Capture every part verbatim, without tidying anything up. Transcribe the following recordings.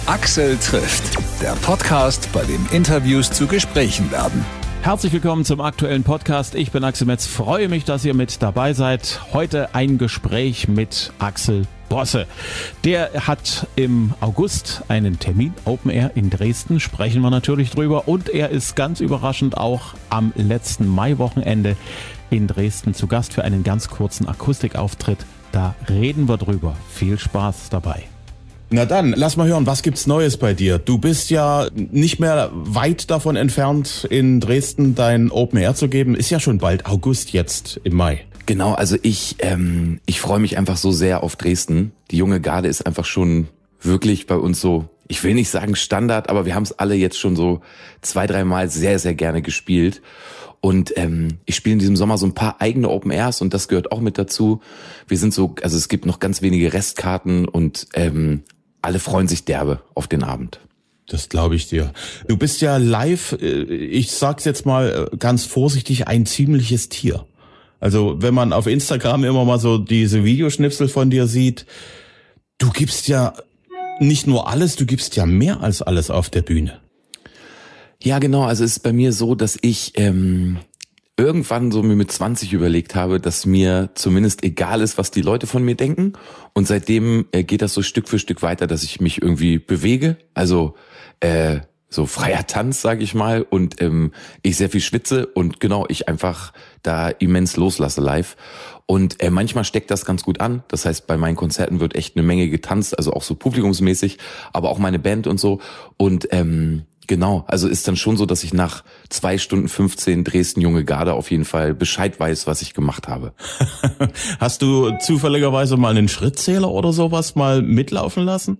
Axel trifft, der Podcast, bei dem Interviews zu Gesprächen werden. Herzlich willkommen zum aktuellen Podcast. Ich bin Axel Metz, freue mich, dass ihr mit dabei seid. Heute ein Gespräch mit Axel Bosse. Der hat im August einen Termin, Open Air in Dresden, sprechen wir natürlich drüber. Und er ist ganz überraschend auch am letzten Maiwochenende in Dresden zu Gast für einen ganz kurzen Akustikauftritt. Da reden wir drüber. Viel Spaß dabei. Na dann, lass mal hören, was gibt's Neues bei dir? Du bist ja nicht mehr weit davon entfernt, in Dresden dein Open Air zu geben. Ist ja schon bald August jetzt im Mai. Genau, also ich ähm, ich freue mich einfach so sehr auf Dresden. Die junge Garde ist einfach schon wirklich bei uns so, ich will nicht sagen Standard, aber wir haben es alle jetzt schon so zwei, dreimal sehr, sehr gerne gespielt. Und ähm, ich spiele in diesem Sommer so ein paar eigene Open Airs und das gehört auch mit dazu. Wir sind so, also es gibt noch ganz wenige Restkarten und ähm, alle freuen sich derbe auf den Abend. Das glaube ich dir. Du bist ja live, ich sag's jetzt mal ganz vorsichtig, ein ziemliches Tier. Also wenn man auf Instagram immer mal so diese Videoschnipsel von dir sieht, du gibst ja nicht nur alles, du gibst ja mehr als alles auf der Bühne. Ja, genau. Also es ist bei mir so, dass ich ähm, irgendwann so mir mit zwanzig überlegt habe, dass mir zumindest egal ist, was die Leute von mir denken. Und seitdem äh, geht das so Stück für Stück weiter, dass ich mich irgendwie bewege. Also äh, so freier Tanz, sage ich mal. Und ähm, ich sehr viel schwitze und genau, ich einfach da immens loslasse live. Und äh, manchmal steckt das ganz gut an. Das heißt, bei meinen Konzerten wird echt eine Menge getanzt, also auch so publikumsmäßig, aber auch meine Band und so. Und ähm, genau, also ist dann schon so, dass ich nach zwei Stunden fünfzehn Dresden junge Garde auf jeden Fall Bescheid weiß, was ich gemacht habe. Hast du zufälligerweise mal einen Schrittzähler oder sowas mal mitlaufen lassen?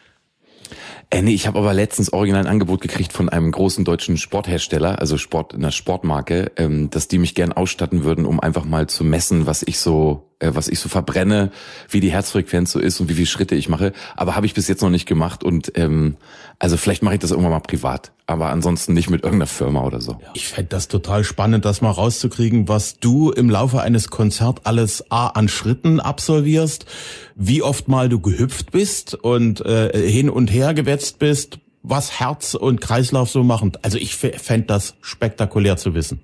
Äh, nee, ich habe aber letztens original ein Angebot gekriegt von einem großen deutschen Sporthersteller, also Sport, einer Sportmarke, ähm, dass die mich gern ausstatten würden, um einfach mal zu messen, was ich so, äh, was ich so verbrenne, wie die Herzfrequenz so ist und wie viele Schritte ich mache. Aber habe ich bis jetzt noch nicht gemacht und ähm, also vielleicht mache ich das irgendwann mal privat, aber ansonsten nicht mit irgendeiner Firma oder so. Ich fände das total spannend, das mal rauszukriegen, was du im Laufe eines Konzerts alles A an Schritten absolvierst, wie oft mal du gehüpft bist und äh, hin und her gewetzt bist, was Herz und Kreislauf so machen. Also ich fände das spektakulär zu wissen.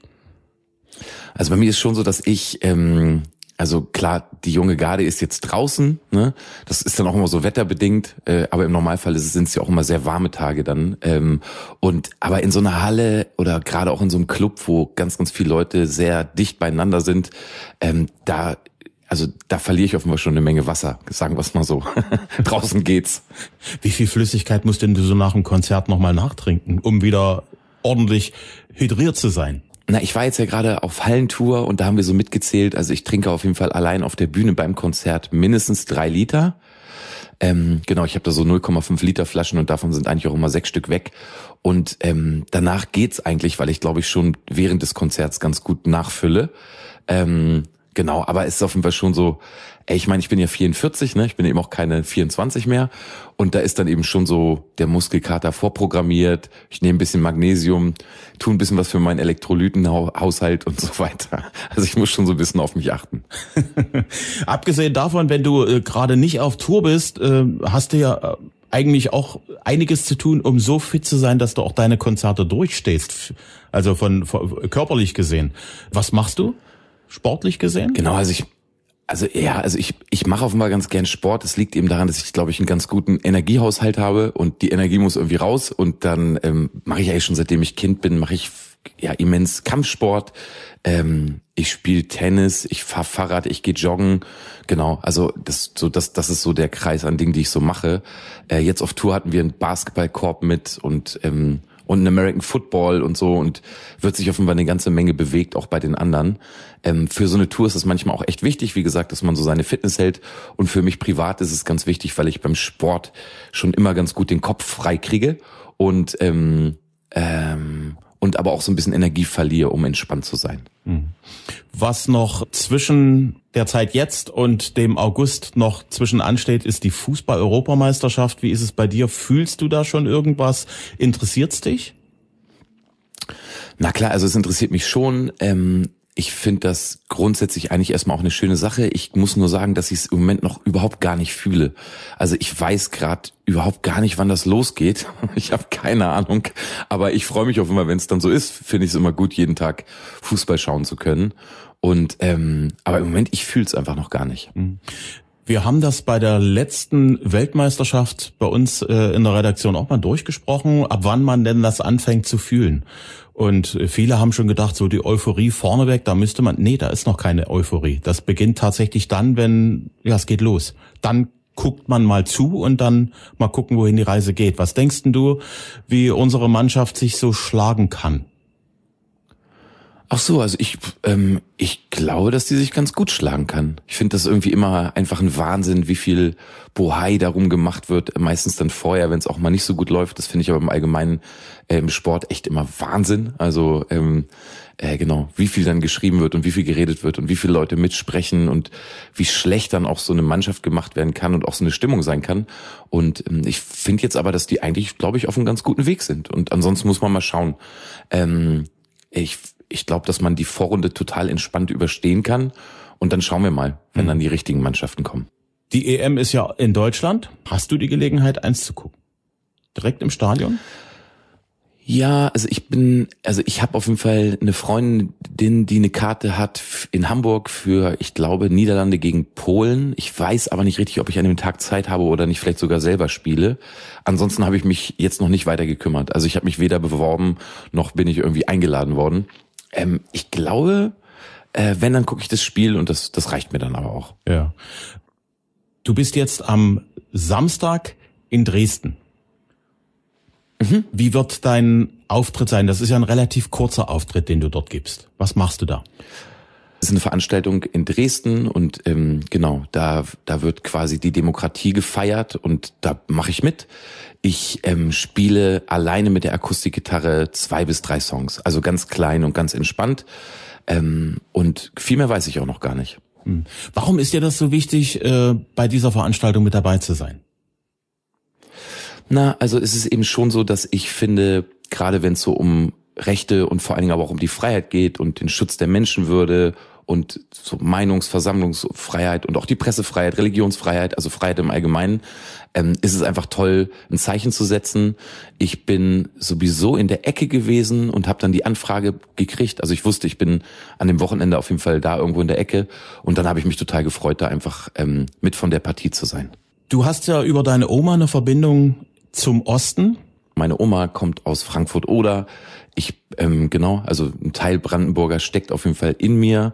Also bei mir ist schon so, dass ich ähm, also klar, die junge Garde ist jetzt draußen, ne? Das ist dann auch immer so wetterbedingt, äh, aber im Normalfall sind es ja auch immer sehr warme Tage dann. Ähm, und aber in so einer Halle oder gerade auch in so einem Club, wo ganz, ganz viele Leute sehr dicht beieinander sind, ähm, da also da verliere ich offenbar schon eine Menge Wasser, sagen wir es mal so. Draußen geht's. Wie viel Flüssigkeit musst denn du so nach dem Konzert nochmal nachtrinken, um wieder ordentlich hydriert zu sein? Na, ich war jetzt ja gerade auf Hallentour und da haben wir so mitgezählt, also ich trinke auf jeden Fall allein auf der Bühne beim Konzert mindestens drei Liter. Ähm, genau, ich habe da so null Komma fünf Liter Flaschen und davon sind eigentlich auch immer sechs Stück weg. Und ähm, danach geht's eigentlich, weil ich glaube ich schon während des Konzerts ganz gut nachfülle. Ähm, genau, aber es ist auf jeden Fall schon so, ey, ich meine, ich bin ja vierundvierzig, ne? Ich bin eben auch keine vierundzwanzig mehr. Und da ist dann eben schon so der Muskelkater vorprogrammiert. Ich nehme ein bisschen Magnesium, tue ein bisschen was für meinen Elektrolytenhaushalt und so weiter. Also ich muss schon so ein bisschen auf mich achten. Abgesehen davon, wenn du äh, gerade nicht auf Tour bist, äh, hast du ja äh, eigentlich auch einiges zu tun, um so fit zu sein, dass du auch deine Konzerte durchstehst. Also von, von körperlich gesehen. Was machst du? Sportlich gesehen? Genau, also ich Also ja, also ich ich mache offenbar ganz gern Sport. Das liegt eben daran, dass ich, glaube ich, einen ganz guten Energiehaushalt habe und die Energie muss irgendwie raus. Und dann ähm, mache ich eigentlich schon, seitdem ich Kind bin, mache ich ja immens Kampfsport. Ähm, ich spiele Tennis, ich fahre Fahrrad, ich gehe joggen. Genau, also das so das das ist so der Kreis an Dingen, die ich so mache. Äh, jetzt auf Tour hatten wir einen Basketballkorb mit und ähm, und ein American Football und so und wird sich offenbar eine ganze Menge bewegt, auch bei den anderen. Ähm, für so eine Tour ist es manchmal auch echt wichtig, wie gesagt, dass man so seine Fitness hält und für mich privat ist es ganz wichtig, weil ich beim Sport schon immer ganz gut den Kopf frei kriege und ähm, ähm, und aber auch so ein bisschen Energie verliere, um entspannt zu sein. Was noch zwischen der Zeit jetzt und dem August noch zwischen ansteht, ist die Fußball-Europameisterschaft. Wie ist es bei dir? Fühlst du da schon irgendwas? Interessiert's dich? Na klar, also es interessiert mich schon. Ähm, ich finde das grundsätzlich eigentlich erstmal auch eine schöne Sache. Ich muss nur sagen, dass ich es im Moment noch überhaupt gar nicht fühle. Also ich weiß gerade überhaupt gar nicht, wann das losgeht. Ich habe keine Ahnung. Aber ich freue mich auch immer, wenn es dann so ist. Finde ich es immer gut, jeden Tag Fußball schauen zu können. Und ähm, aber im Moment, ich fühle es einfach noch gar nicht. Wir haben das bei der letzten Weltmeisterschaft bei uns äh, in der Redaktion auch mal durchgesprochen, ab wann man denn das anfängt zu fühlen. Und viele haben schon gedacht, so die Euphorie vorneweg, da müsste man, nee, da ist noch keine Euphorie. Das beginnt tatsächlich dann, wenn, ja, es geht los. Dann guckt man mal zu und dann mal gucken, wohin die Reise geht. Was denkst denn du, wie unsere Mannschaft sich so schlagen kann? Ach so, also ich ähm, ich glaube, dass die sich ganz gut schlagen kann. Ich finde das irgendwie immer einfach ein Wahnsinn, wie viel Bohai darum gemacht wird, meistens dann vorher, wenn es auch mal nicht so gut läuft. Das finde ich aber im Allgemeinen äh, im Sport echt immer Wahnsinn. Also ähm, äh, genau, wie viel dann geschrieben wird und wie viel geredet wird und wie viele Leute mitsprechen und wie schlecht dann auch so eine Mannschaft gemacht werden kann und auch so eine Stimmung sein kann. Und ähm, ich finde jetzt aber, dass die eigentlich, glaube ich, auf einem ganz guten Weg sind. Und ansonsten muss man mal schauen. Ähm, ich Ich glaube, dass man die Vorrunde total entspannt überstehen kann. Und dann schauen wir mal, wenn dann die richtigen Mannschaften kommen. Die E M ist ja in Deutschland. Hast du die Gelegenheit, eins zu gucken? Direkt im Stadion? Ja, also ich bin, also ich habe auf jeden Fall eine Freundin, die eine Karte hat in Hamburg für, ich glaube, Niederlande gegen Polen. Ich weiß aber nicht richtig, ob ich an dem Tag Zeit habe oder nicht vielleicht sogar selber spiele. Ansonsten habe ich mich jetzt noch nicht weiter gekümmert. Also ich habe mich weder beworben, noch bin ich irgendwie eingeladen worden. Ähm, ich glaube, äh, wenn, dann gucke ich das Spiel und das, das reicht mir dann aber auch. Ja. Du bist jetzt am Samstag in Dresden. Mhm. Wie wird dein Auftritt sein? Das ist ja ein relativ kurzer Auftritt, den du dort gibst. Was machst du da? Das ist eine Veranstaltung in Dresden und ähm, genau, da da wird quasi die Demokratie gefeiert und da mache ich mit. Ich ähm, spiele alleine mit der Akustikgitarre zwei bis drei Songs, also ganz klein und ganz entspannt. Ähm, und viel mehr weiß ich auch noch gar nicht. Warum ist dir das so wichtig, äh, bei dieser Veranstaltung mit dabei zu sein? Na, also es ist eben schon so, dass ich finde, gerade wenn es so um Rechte und vor allen Dingen aber auch um die Freiheit geht und den Schutz der Menschenwürde und so Meinungs-, Versammlungsfreiheit und auch die Pressefreiheit, Religionsfreiheit, also Freiheit im Allgemeinen, ähm, ist es einfach toll, ein Zeichen zu setzen. Ich bin sowieso in der Ecke gewesen und habe dann die Anfrage gekriegt. Also ich wusste, ich bin an dem Wochenende auf jeden Fall da irgendwo in der Ecke und dann habe ich mich total gefreut, da einfach ähm, mit von der Partie zu sein. Du hast ja über deine Oma eine Verbindung zum Osten. Meine Oma kommt aus Frankfurt-Oder. Ich, ähm, genau, also ein Teil Brandenburger steckt auf jeden Fall in mir.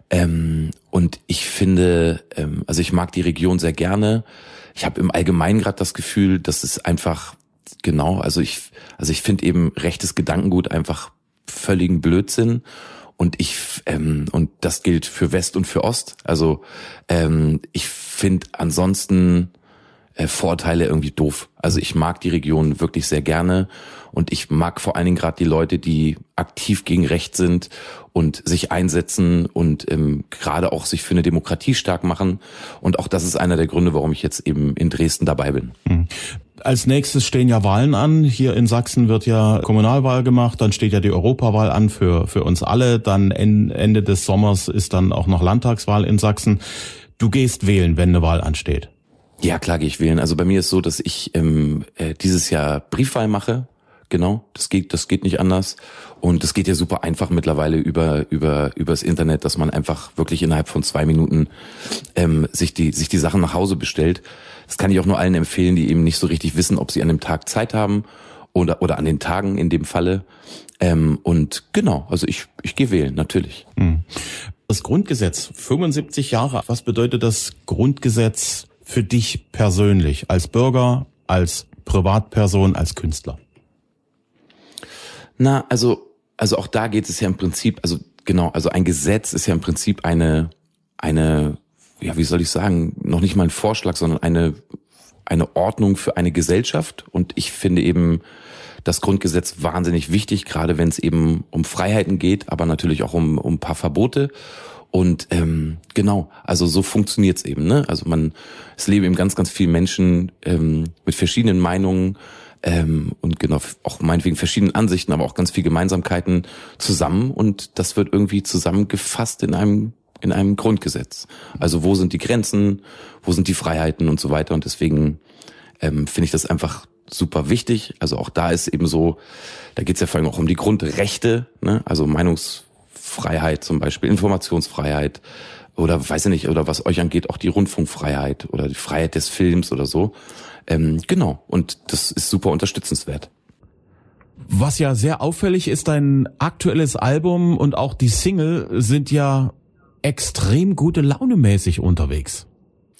Ähm, und ich finde, ähm, also ich mag die Region sehr gerne. Ich habe im Allgemeinen gerade das Gefühl, dass es einfach, genau, also ich, also ich finde eben rechtes Gedankengut einfach völligen Blödsinn. Und ich, ähm, und das gilt für West und für Ost. Also ähm, ich finde ansonsten Vorteile irgendwie doof. Also ich mag die Region wirklich sehr gerne und ich mag vor allen Dingen gerade die Leute, die aktiv gegen Recht sind und sich einsetzen und ähm, gerade auch sich für eine Demokratie stark machen. Und auch das ist einer der Gründe, warum ich jetzt eben in Dresden dabei bin. Mhm. Als nächstes stehen ja Wahlen an. Hier in Sachsen wird ja Kommunalwahl gemacht, dann steht ja die Europawahl an für für uns alle. Dann Ende des Sommers ist dann auch noch Landtagswahl in Sachsen. Du gehst wählen, wenn eine Wahl ansteht. Ja, klar gehe ich wählen. Also bei mir ist so, dass ich ähm, äh, dieses Jahr Briefwahl mache. Genau, das geht, das geht nicht anders. Und das geht ja super einfach mittlerweile über über übers Internet, dass man einfach wirklich innerhalb von zwei Minuten ähm, sich die sich die Sachen nach Hause bestellt. Das kann ich auch nur allen empfehlen, die eben nicht so richtig wissen, ob sie an dem Tag Zeit haben oder oder an den Tagen in dem Falle. Ähm, und genau, also ich ich gehe wählen, natürlich. Das Grundgesetz, fünfundsiebzig Jahre. Was bedeutet das Grundgesetz für dich persönlich, als Bürger, als Privatperson, als Künstler? Na, also, also auch da geht es ja im Prinzip, also genau, also ein Gesetz ist ja im Prinzip eine, eine, ja, wie soll ich sagen, noch nicht mal ein Vorschlag, sondern eine, eine Ordnung für eine Gesellschaft. Und ich finde eben das Grundgesetz wahnsinnig wichtig, gerade wenn es eben um Freiheiten geht, aber natürlich auch um, um ein paar Verbote. Und ähm, genau, also so funktioniert's eben, ne? Also man, es leben eben ganz, ganz viele Menschen ähm, mit verschiedenen Meinungen, ähm, und genau, auch meinetwegen verschiedenen Ansichten, aber auch ganz viel Gemeinsamkeiten zusammen und das wird irgendwie zusammengefasst in einem in einem Grundgesetz. Also wo sind die Grenzen, wo sind die Freiheiten und so weiter und deswegen ähm, finde ich das einfach super wichtig. Also auch da ist eben so, da geht es ja vor allem auch um die Grundrechte, ne? Also Meinungsfreiheit zum Beispiel, Informationsfreiheit oder weiß ich nicht, oder was euch angeht, auch die Rundfunkfreiheit oder die Freiheit des Films oder so. Ähm, genau, und das ist super unterstützenswert. Was ja sehr auffällig ist, dein aktuelles Album und auch die Single sind ja extrem gute Laune-mäßig unterwegs.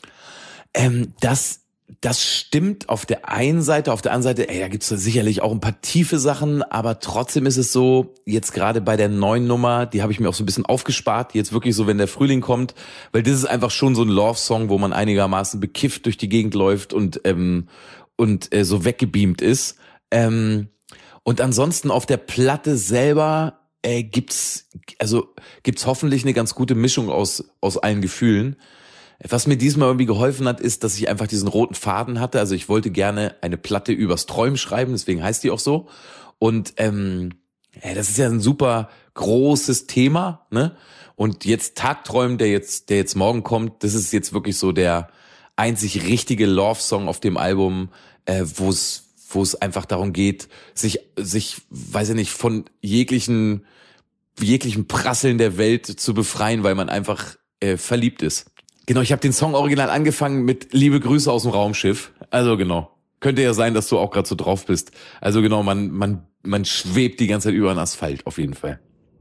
Ähm, das Das stimmt auf der einen Seite, auf der anderen Seite, ey, da gibt's sicherlich auch ein paar tiefe Sachen, aber trotzdem ist es so, jetzt gerade bei der neuen Nummer, die habe ich mir auch so ein bisschen aufgespart, jetzt wirklich so, wenn der Frühling kommt, weil das ist einfach schon so ein Love-Song, wo man einigermaßen bekifft durch die Gegend läuft und ähm, und äh, so weggebeamt ist. Ähm, und ansonsten auf der Platte selber äh, gibt's also gibt's hoffentlich eine ganz gute Mischung aus aus allen Gefühlen. Was mir diesmal irgendwie geholfen hat, ist, dass ich einfach diesen roten Faden hatte. Also ich wollte gerne eine Platte übers Träumen schreiben, deswegen heißt die auch so. Und ähm, ja, das ist ja ein super großes Thema, ne? Und jetzt Tagträumen, der jetzt, der jetzt morgen kommt, das ist jetzt wirklich so der einzig richtige Love-Song auf dem Album, äh, wo es, wo es einfach darum geht, sich, sich, weiß ich nicht, von jeglichen, jeglichen Prasseln der Welt zu befreien, weil man einfach äh, verliebt ist. Genau, ich habe den Song original angefangen mit Liebe Grüße aus dem Raumschiff. Also genau, könnte ja sein, dass du auch gerade so drauf bist. Also genau, man man man schwebt die ganze Zeit über den Asphalt, auf jeden Fall.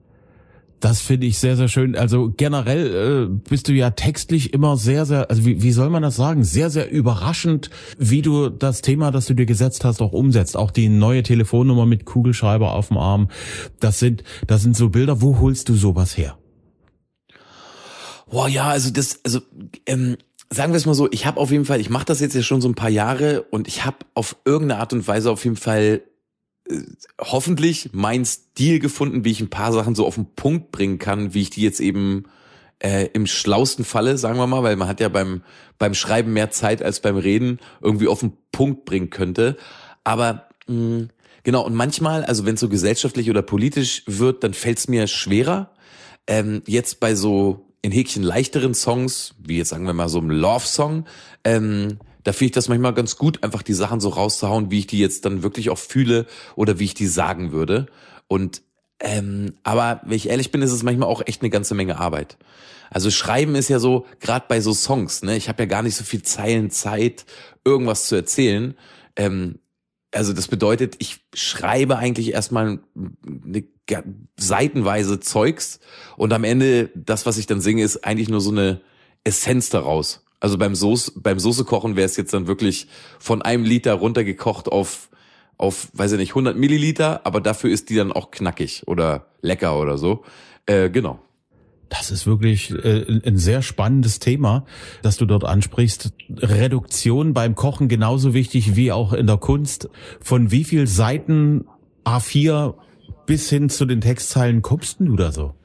Das finde ich sehr, sehr schön. Also generell äh, bist du ja textlich immer sehr, sehr, also wie, wie soll man das sagen, sehr, sehr überraschend, wie du das Thema, das du dir gesetzt hast, auch umsetzt. Auch die neue Telefonnummer mit Kugelschreiber auf dem Arm. Das sind, das sind so Bilder. Wo holst du sowas her? Boah, ja, also das, also ähm, sagen wir es mal so, ich habe auf jeden Fall, ich mache das jetzt ja schon so ein paar Jahre und ich habe auf irgendeine Art und Weise auf jeden Fall äh, hoffentlich meinen Stil gefunden, wie ich ein paar Sachen so auf den Punkt bringen kann, wie ich die jetzt eben äh, im schlausten Falle, sagen wir mal, weil man hat ja beim beim Schreiben mehr Zeit als beim Reden, irgendwie auf den Punkt bringen könnte. Aber mh, genau, und manchmal, also wenn es so gesellschaftlich oder politisch wird, dann fällt es mir schwerer. Ähm, jetzt bei so in Häkchen leichteren Songs, wie jetzt sagen wir mal so ein Love-Song, ähm, da finde ich das manchmal ganz gut, einfach die Sachen so rauszuhauen, wie ich die jetzt dann wirklich auch fühle oder wie ich die sagen würde. Und ähm, aber wenn ich ehrlich bin, ist es manchmal auch echt eine ganze Menge Arbeit. Also Schreiben ist ja so, gerade bei so Songs, ne, ich habe ja gar nicht so viel Zeilen Zeit, irgendwas zu erzählen. Ähm, Also das bedeutet, ich schreibe eigentlich erstmal eine seitenweise Zeugs und am Ende, das, was ich dann singe, ist eigentlich nur so eine Essenz daraus. Also beim Soße, beim Soße-Kochen wäre es jetzt dann wirklich von einem Liter runtergekocht auf, auf, weiß ich nicht, hundert Milliliter, aber dafür ist die dann auch knackig oder lecker oder so. Äh, genau. Das ist wirklich äh, ein sehr spannendes Thema, das du dort ansprichst. Reduktion beim Kochen genauso wichtig wie auch in der Kunst. Von wie viel Seiten A vier bis hin zu den Textzeilen kommst du da so?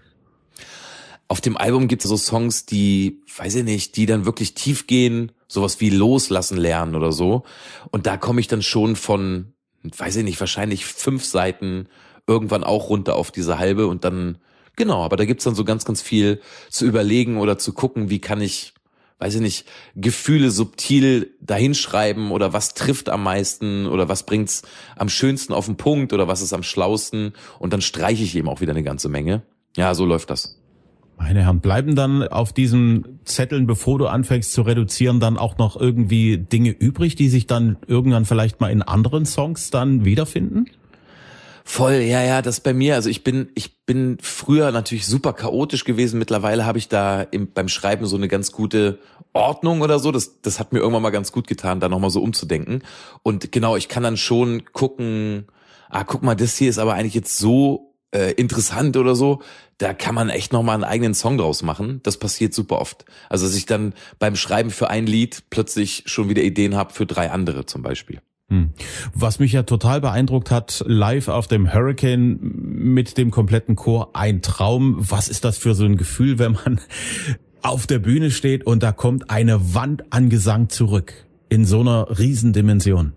Auf dem Album gibt es so Songs, die, weiß ich nicht, die dann wirklich tief gehen, sowas wie Loslassen lernen oder so. Und da komme ich dann schon von, weiß ich nicht, wahrscheinlich fünf Seiten irgendwann auch runter auf diese halbe und dann genau, aber da gibt's dann so ganz, ganz viel zu überlegen oder zu gucken, wie kann ich, weiß ich nicht, Gefühle subtil dahinschreiben oder was trifft am meisten oder was bringt's am schönsten auf den Punkt oder was ist am schlausten und dann streiche ich eben auch wieder eine ganze Menge. Ja, so läuft das. Meine Herren, bleiben dann auf diesen Zetteln, bevor du anfängst zu reduzieren, dann auch noch irgendwie Dinge übrig, die sich dann irgendwann vielleicht mal in anderen Songs dann wiederfinden? Voll, ja, ja, das bei mir, also ich bin, ich bin früher natürlich super chaotisch gewesen, mittlerweile habe ich da im, beim Schreiben so eine ganz gute Ordnung oder so, das, das hat mir irgendwann mal ganz gut getan, da nochmal so umzudenken und genau, ich kann dann schon gucken, ah, guck mal, das hier ist aber eigentlich jetzt so äh, interessant oder so, da kann man echt nochmal einen eigenen Song draus machen, das passiert super oft, also dass ich dann beim Schreiben für ein Lied plötzlich schon wieder Ideen habe für drei andere zum Beispiel. Was mich ja total beeindruckt hat, live auf dem Hurricane mit dem kompletten Chor, ein Traum. Was ist das für so ein Gefühl, wenn man auf der Bühne steht und da kommt eine Wand an Gesang zurück in so einer Riesendimension?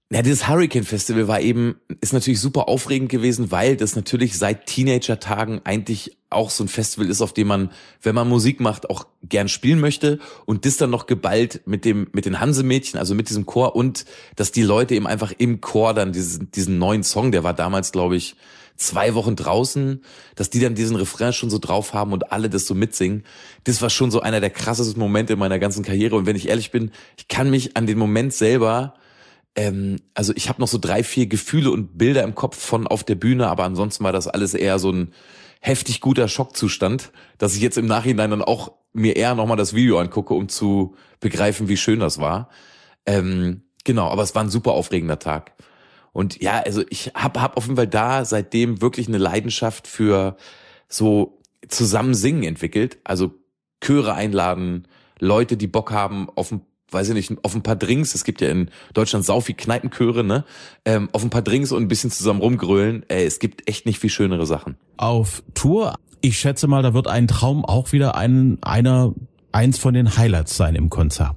Ja, dieses Hurricane Festival war eben, ist natürlich super aufregend gewesen, weil das natürlich seit Teenager-Tagen eigentlich auch so ein Festival ist, auf dem man, wenn man Musik macht, auch gern spielen möchte und das dann noch geballt mit dem, mit den Hansemädchen, also mit diesem Chor und dass die Leute eben einfach im Chor dann diesen, diesen neuen Song, der war damals, glaube ich, zwei Wochen draußen, dass die dann diesen Refrain schon so drauf haben und alle das so mitsingen. Das war schon so einer der krassesten Momente in meiner ganzen Karriere und wenn ich ehrlich bin, ich kann mich an den Moment selber Ähm, also ich habe noch so drei, vier Gefühle und Bilder im Kopf von auf der Bühne, aber ansonsten war das alles eher so ein heftig guter Schockzustand, dass ich jetzt im Nachhinein dann auch mir eher nochmal das Video angucke, um zu begreifen, wie schön das war. Ähm, genau, aber es war ein super aufregender Tag. Und ja, also ich habe hab auf jeden Fall da seitdem wirklich eine Leidenschaft für so zusammen singen entwickelt. Also Chöre einladen, Leute, die Bock haben auf ein weiß ich nicht, auf ein paar Drinks, es gibt ja in Deutschland sau viel Kneipenchöre, ne, ähm, auf ein paar Drinks und ein bisschen zusammen rumgrölen, ey, es gibt echt nicht viel schönere Sachen. Auf Tour, ich schätze mal, da wird ein Traum auch wieder ein, einer, eins von den Highlights sein im Konzert.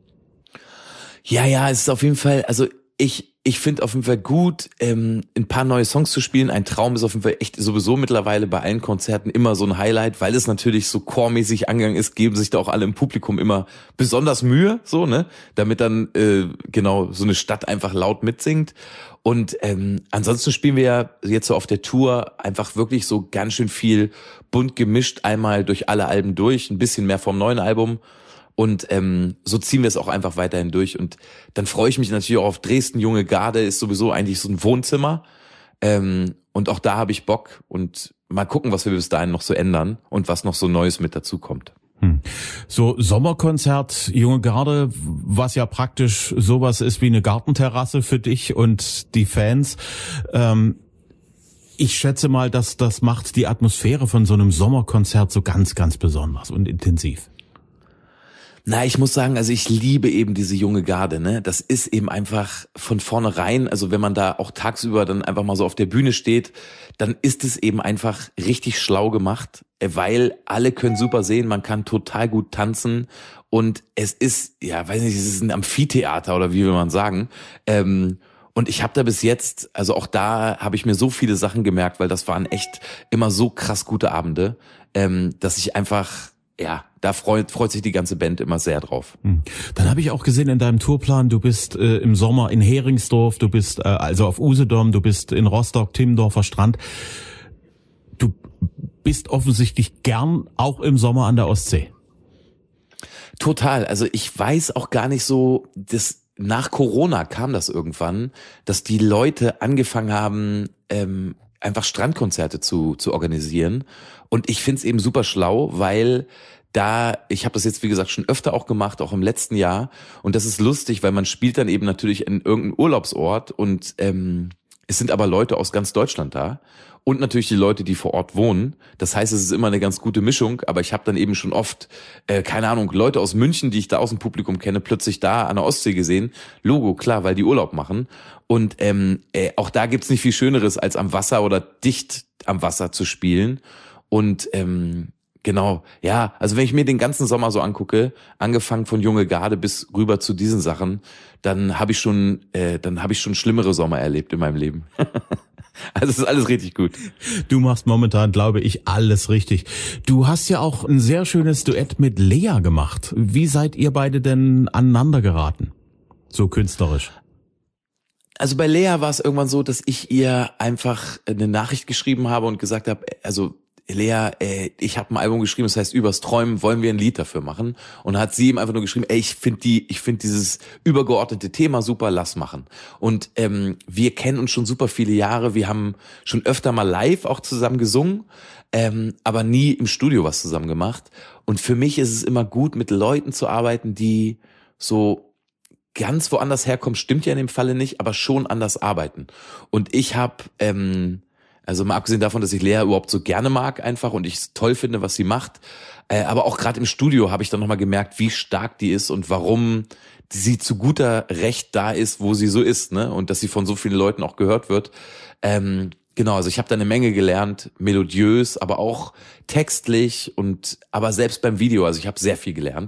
Ja, ja, es ist auf jeden Fall, also ich ich finde auf jeden Fall gut, ähm, ein paar neue Songs zu spielen. Ein Traum ist auf jeden Fall echt sowieso mittlerweile bei allen Konzerten immer so ein Highlight, weil es natürlich so chormäßig angegangen ist, geben sich da auch alle im Publikum immer besonders Mühe, so, ne, damit dann äh, genau so eine Stadt einfach laut mitsingt. Und ähm, ansonsten spielen wir ja jetzt so auf der Tour einfach wirklich so ganz schön viel bunt gemischt, einmal durch alle Alben durch, ein bisschen mehr vom neuen Album. Und ähm, so ziehen wir es auch einfach weiterhin durch. Und dann freue ich mich natürlich auch auf Dresden. Junge Garde ist sowieso eigentlich so ein Wohnzimmer. Ähm, und auch da habe ich Bock. Und mal gucken, was wir bis dahin noch so ändern und was noch so Neues mit dazu kommt. Hm. So Sommerkonzert, Junge Garde, was ja praktisch sowas ist wie eine Gartenterrasse für dich und die Fans. Ähm, ich schätze mal, dass das macht die Atmosphäre von so einem Sommerkonzert so ganz, ganz besonders und intensiv. Na, ich muss sagen, also ich liebe eben diese junge Garde, ne? Das ist eben einfach von vornherein, also wenn man da auch tagsüber dann einfach mal so auf der Bühne steht, dann ist es eben einfach richtig schlau gemacht, weil alle können super sehen, man kann total gut tanzen und es ist, ja, weiß nicht, es ist ein Amphitheater oder wie will man sagen, ähm, und ich habe da bis jetzt, also auch da habe ich mir so viele Sachen gemerkt, weil das waren echt immer so krass gute Abende, ähm, dass ich einfach, ja, da freut, freut sich die ganze Band immer sehr drauf. Dann habe ich auch gesehen in deinem Tourplan, du bist äh, im Sommer in Heringsdorf, du bist äh, also auf Usedom, du bist in Rostock, Timmendorfer Strand. Du bist offensichtlich gern auch im Sommer an der Ostsee. Total, also ich weiß auch gar nicht so, das nach Corona kam das irgendwann, dass die Leute angefangen haben, ähm, einfach Strandkonzerte zu zu organisieren. Und ich find's eben super schlau, weil da, ich habe das jetzt wie gesagt schon öfter auch gemacht, auch im letzten Jahr. Und das ist lustig, weil man spielt dann eben natürlich in irgendeinem Urlaubsort und ähm, es sind aber Leute aus ganz Deutschland da. Und natürlich die Leute, die vor Ort wohnen. Das heißt, es ist immer eine ganz gute Mischung. Aber ich habe dann eben schon oft, äh, keine Ahnung, Leute aus München, die ich da aus dem Publikum kenne, plötzlich da an der Ostsee gesehen. Logo, klar, weil die Urlaub machen. Und ähm, äh, auch da gibt's nicht viel Schöneres, als am Wasser oder dicht am Wasser zu spielen. Und ähm, genau, ja, also wenn ich mir den ganzen Sommer so angucke, angefangen von Junge Garde bis rüber zu diesen Sachen, dann habe ich schon, äh, dann habe ich schon schlimmere Sommer erlebt in meinem Leben. Also es ist alles richtig gut. Du machst momentan, glaube ich, alles richtig. Du hast ja auch ein sehr schönes Duett mit Lea gemacht. Wie seid ihr beide denn aneinander geraten? So künstlerisch. Also bei Lea war es irgendwann so, dass ich ihr einfach eine Nachricht geschrieben habe und gesagt habe, also Lea, ey, ich habe ein Album geschrieben, das heißt Übers Träumen, wollen wir ein Lied dafür machen? Und hat sie ihm einfach nur geschrieben, ey, ich finde die, ich finde dieses übergeordnete Thema super, lass machen. Und ähm, wir kennen uns schon super viele Jahre, wir haben schon öfter mal live auch zusammen gesungen, ähm, aber nie im Studio was zusammen gemacht. Und für mich ist es immer gut, mit Leuten zu arbeiten, die so ganz woanders herkommen, stimmt ja in dem Falle nicht, aber schon anders arbeiten. Und ich habe ähm, Also mal abgesehen davon, dass ich Lea überhaupt so gerne mag einfach und ich es toll finde, was sie macht. Äh, aber auch gerade im Studio habe ich dann nochmal gemerkt, wie stark die ist und warum sie zu guter Recht da ist, wo sie so ist, ne? Und dass sie von so vielen Leuten auch gehört wird. Ähm, genau, also ich habe da eine Menge gelernt, melodiös, aber auch textlich und aber selbst beim Video, also ich habe sehr viel gelernt.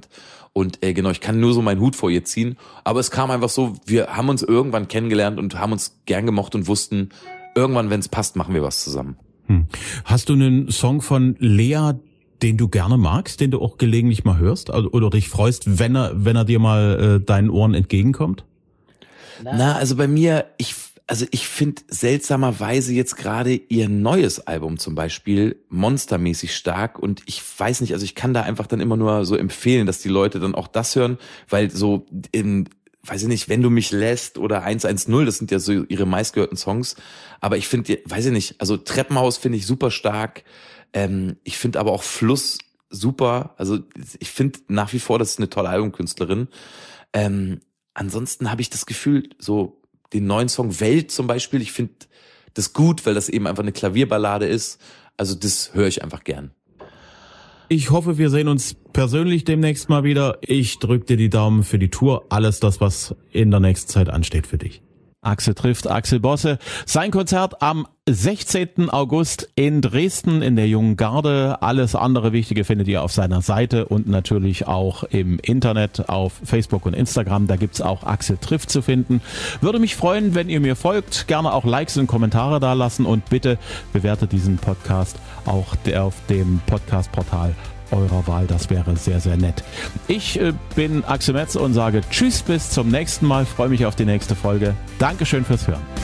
Und äh, genau, ich kann nur so meinen Hut vor ihr ziehen. Aber es kam einfach so, wir haben uns irgendwann kennengelernt und haben uns gern gemocht und wussten, irgendwann, wenn es passt, machen wir was zusammen. Hm. Hast du einen Song von Lea, den du gerne magst, den du auch gelegentlich mal hörst oder dich freust, wenn er, wenn er dir mal äh, deinen Ohren entgegenkommt? Na, also bei mir, ich, also ich finde seltsamerweise jetzt gerade ihr neues Album zum Beispiel monstermäßig stark und ich weiß nicht, also ich kann da einfach dann immer nur so empfehlen, dass die Leute dann auch das hören, weil so in, weiß ich nicht, Wenn du mich lässt oder eins eins null, das sind ja so ihre meistgehörten Songs, aber ich finde, weiß ich nicht, also Treppenhaus finde ich super stark, ähm, ich finde aber auch Fluss super, also ich finde nach wie vor, das ist eine tolle Albumkünstlerin, ähm, ansonsten habe ich das Gefühl, so den neuen Song Welt zum Beispiel, ich finde das gut, weil das eben einfach eine Klavierballade ist. Also das höre ich einfach gern. Ich hoffe, wir sehen uns persönlich demnächst mal wieder. Ich drücke dir die Daumen für die Tour. Alles das, was in der nächsten Zeit ansteht für dich. Axel trifft Axel Bosse. Sein Konzert am sechzehnten August in Dresden in der Jungen Garde. Alles andere Wichtige findet ihr auf seiner Seite und natürlich auch im Internet auf Facebook und Instagram. Da gibt's auch Axel trifft zu finden. Würde mich freuen, wenn ihr mir folgt. Gerne auch Likes und Kommentare da lassen und bitte bewertet diesen Podcast auch auf dem Podcast-Portal eurer Wahl, das wäre sehr, sehr nett. Ich äh, bin Axel Metz und sage Tschüss, bis zum nächsten Mal. Freue mich auf die nächste Folge. Dankeschön fürs Hören.